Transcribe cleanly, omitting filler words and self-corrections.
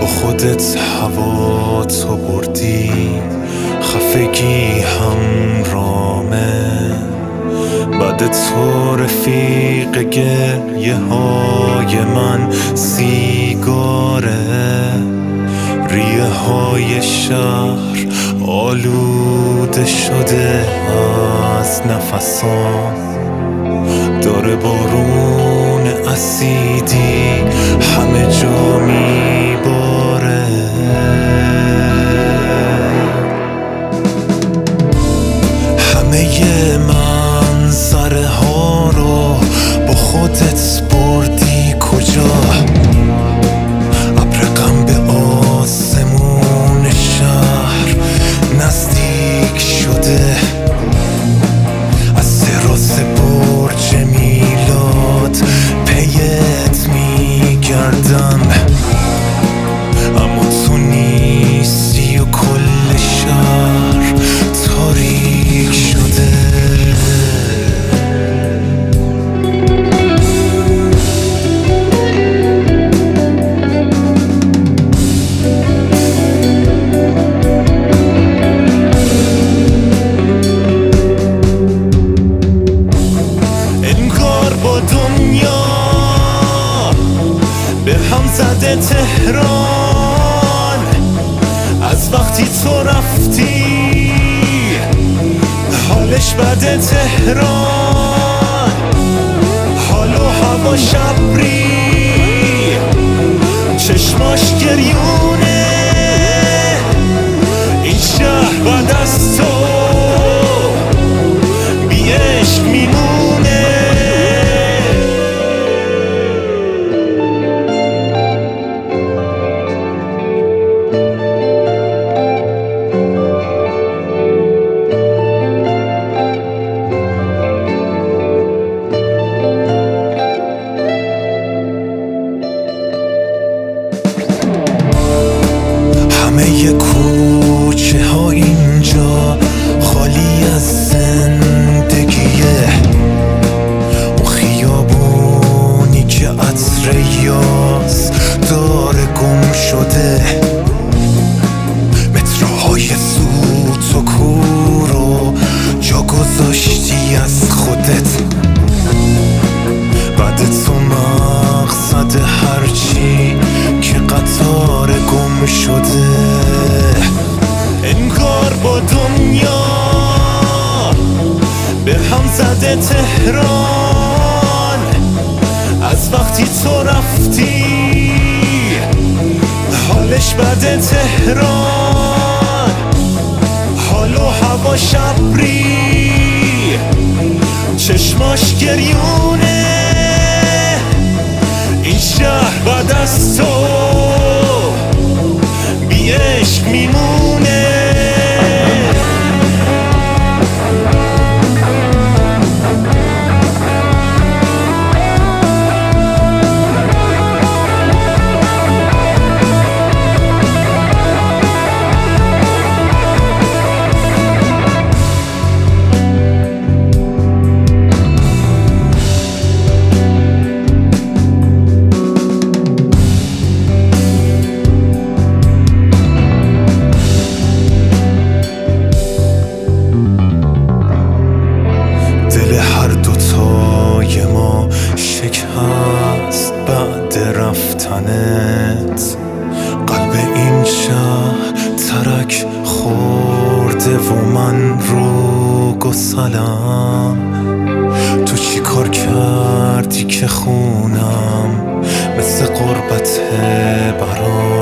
با خودت هوا تو بردی، خفگی همرامه. بعد تو رفیق گریه های من سیگاره. ریه های شهر آلوده شده از نفسام، داره بارون اسیدی همه جا میباره. همه منظره ها رو با خودت بردی کجا؟ ابر غم به آسمون شهر نزدیک شده. از تراس برج میلاد پیت میگردم، اما تو نیستی و کل شهر تاریک شده. انگار با دنیا به هم زده تهران، از وقتی تو رفتی حالش بده تهران. حال و هوا شبری، چشماش گریونه. این شهر بعد از تو بی عشق میمونه. همه کوچه ها اینجا خالی از زندگیه. اون خیابونی که عطر یاس داره گم شده. متروهای سوت و کورو جا گذاشتی از خودت. بعد تو مقصد هرچی که قطار گم شده. انگار با دنیا به هم زده تهران، از وقتی تو رفتی حالش بده تهران. حال و هوا شبری، چشماش گریونه. این شهر بعد از تو بی عشق میمونه. شکست بعد رفتنت، قلب این شهر ترک خورده و من رو گسلم. تو چی کار کردی که خونم مثل غربت برام؟